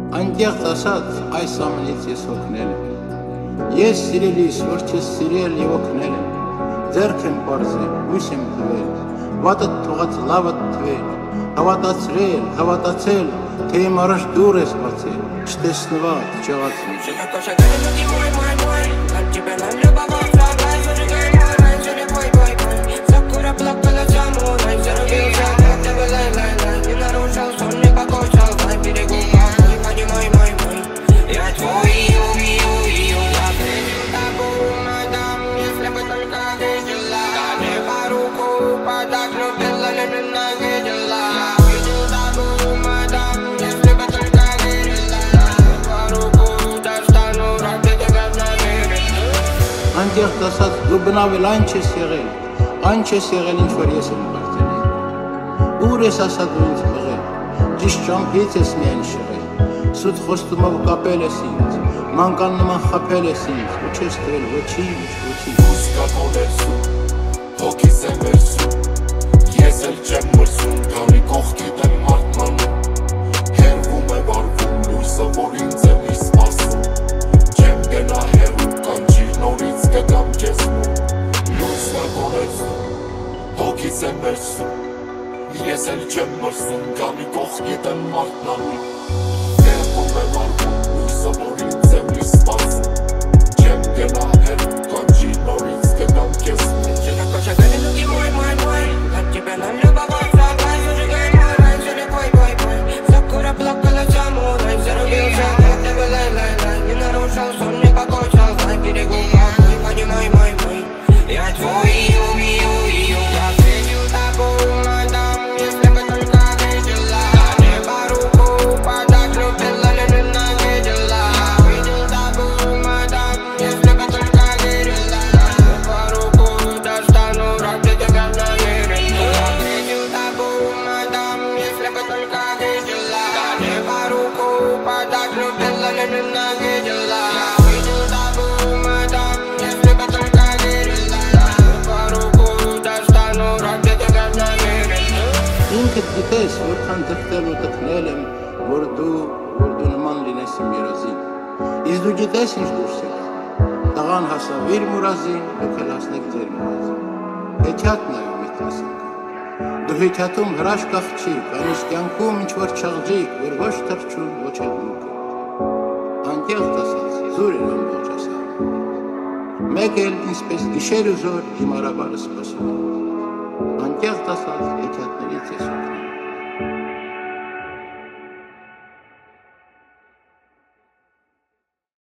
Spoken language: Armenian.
Այնտեղ ասած այս ամենից ես հոգնել եմ։ Ես սիրելիս, որ չես սիրել եւ օգնել եմ։ Ձեռք եմ պարզել, հույս եմ տվել, վատդ թողած լավդ թվել, հավատացել, թե իմ առաջ դուր ես բացել, չտեսնված, չեղացնի։ Այնտեղ դասած դու բնավել այն չես եղել, ինչ որ ես եմ կարծել։ Ուր ես ասա դու ինձ մղել, ճիշտ ճամփից ես միայն շեղել, սուտ խոստումով կապել ես ինձ, մանկան նման խաբել ես ինձ, ու չես տվել ոչինչ։ Ուսկա կոներսում, հոգիս եմ վերսում, ես էլ չեմ մրսում, քանի կողքիդ եմ մարդմանում, հերվում է վարվում լույսը, որ ինձ եմ իր սպասում, չեմ գնա հեռու, կանչիր նորից կգամ քեզ մոտ, ուսկա կոներսում, հոգիս եմ վերսում, ես էլ չեմ մրսում, քանի կողքիդ եմ մարդմանում, հերվում է վարվում լույսը, որ ինձ եմ իր սպասում, չեմ գնա հեռու, կանչիր նորից կգամ քեզ մոտ. Ինքդ գիտես, որքան դրտել ու տքնել եմ, որ դու նման լինես իմ երազին։ Իսկ դու գիտես ինչ դուրս եք, տղան հասավ իր մուրազին, դուք էլ հասնեք ձեր մուրազին։ Հեթյատ նայում իթասակ։ Դու հեթյատում հրաշք աղջիկ, այնիշ կյանքում ինչ-որ չաղջիկ, որ ոչ թրջում, ոչ էլ դուքը։ Այնտեղ դասած, զուր էր ամբողջ ասավ։ Մեկ էլ ինսպես գիշեր ու զոր իմ արաբարը սպասում։ Այնտեղ դասած հեթյատներից ես